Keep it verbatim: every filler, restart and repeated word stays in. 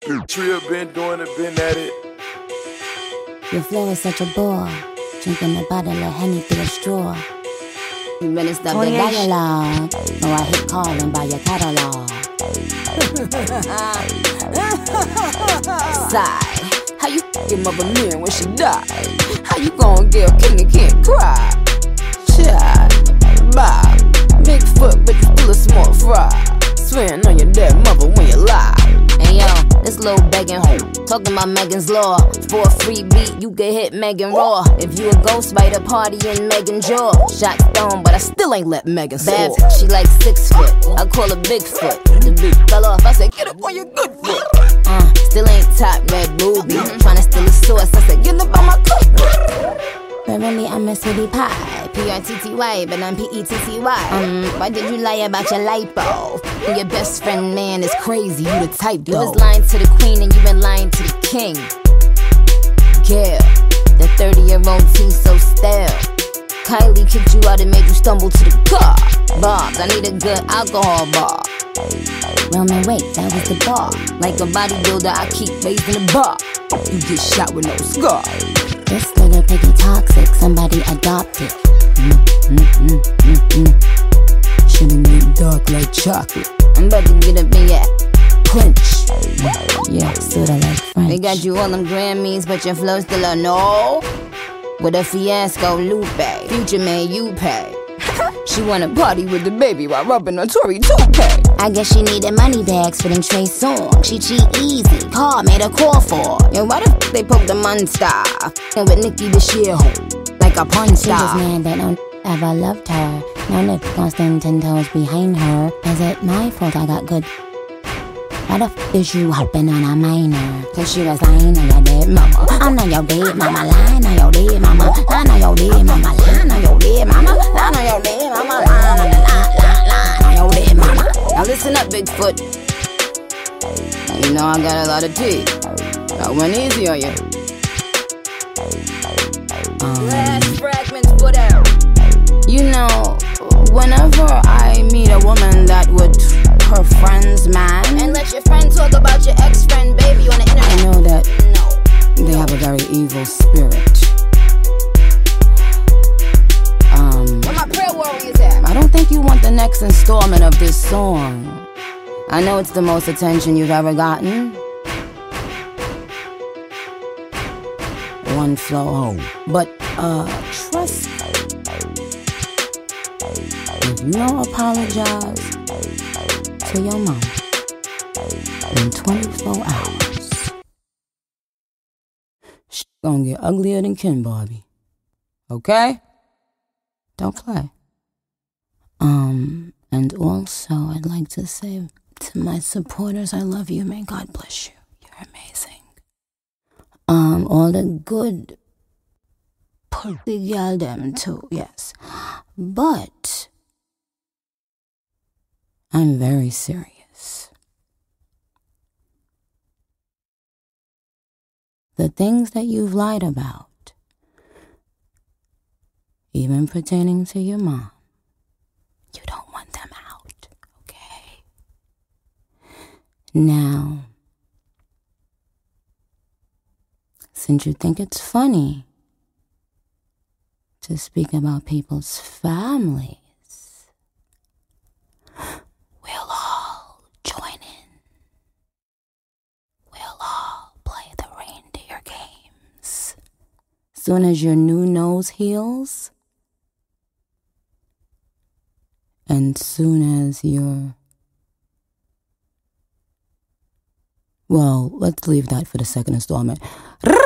Trill been doing it, been at it. Your flow is such a bore, drinking a bottle of Henny through a straw. You better stop the dialogue, or I hit call and buy your catalog. Sigh, how you f***ing mother man when she die? How you gon' get a king and can't cry? Child, bye, Bigfoot, but you still a small fry. Swearing on your dead mother when you lie. Hey yo, this little begging hoe talking about Megan's Law. For a free beat, you can hit Megan Raw. If you a ghost, fight a party in Megan's jaw. Shot stone, but I still ain't let Megan soar. Bad, she like six foot, I call her Bigfoot. The beat fell off, I said get up on your good foot. Uh, still ain't top red booby, tryna steal a source, I said get up on my cookbook. But really I'm a city pie, P R T T Y, but I'm P E T T Y. Um, why did you lie about your lipo? And your best friend man is crazy, you the type though. You was lying to the queen and you been lying to the king. Yeah, the thirty year old tea so stale. Kylie kicked you out and made you stumble to the car. Bobs, I need a good alcohol bar. Roman, wait, that was the bar. Like a bodybuilder, I keep raising the bar. You get shot with no scar. This little piggy toxic, somebody adopt it. Mm, mm, mm, mm, mm. Shouldn't get dark like chocolate. I'm about to get up in your clench. Yeah, sorta like French. They got you all them Grammys, but your flow still a no. With a fiasco, Lupe, Future man, you pay. She wanna party with the baby while rubbing a Tory toupee. I guess she needed money bags for them Trey songs. She cheat easy, car made a call for. Yo, why the f*** they poke the monster? And with Nicki the shit like a porn star. She was mad that no ever loved her. No nip gon' stand ten toes behind her. Is it my fault I got good? Why the f*** is you hopping on a minor? Cause she was lying on your dead mama. I'm not your dead mama, lying on your dead mama. Lying on your dead mama, lying on your dead mama. Lying on your dead mama, lying on, lying, lying on your dead mama. Now listen up, Bigfoot. Now you know I got a lot of tea. I went easy on you. Um, Last fragments put out. You know, whenever I meet a woman that would her friend's man, and let your friend talk about your ex-friend baby on the internet, I know that no. They have a very evil spirit. Um, Where my prayer warriors at? I don't think you want the next installment of this song. I know it's the most attention you've ever gotten. One flow home. But, uh, trust me. If you don't apologize to your mom in twenty-four hours, she's gonna get uglier than Ken Barbie. Okay? Don't play. Um, and also I'd like to say to my supporters, I love you. May God bless you. You're amazing. Um, all the good pussy girl them too, yes. But I'm very serious. The things that you've lied about, even pertaining to your mom, you don't want them out, okay? Now, since you think it's funny to speak about people's families, we'll all join in. We'll all play the reindeer games. Soon as your new nose heals, and soon as your... Well, let's leave that for the second installment.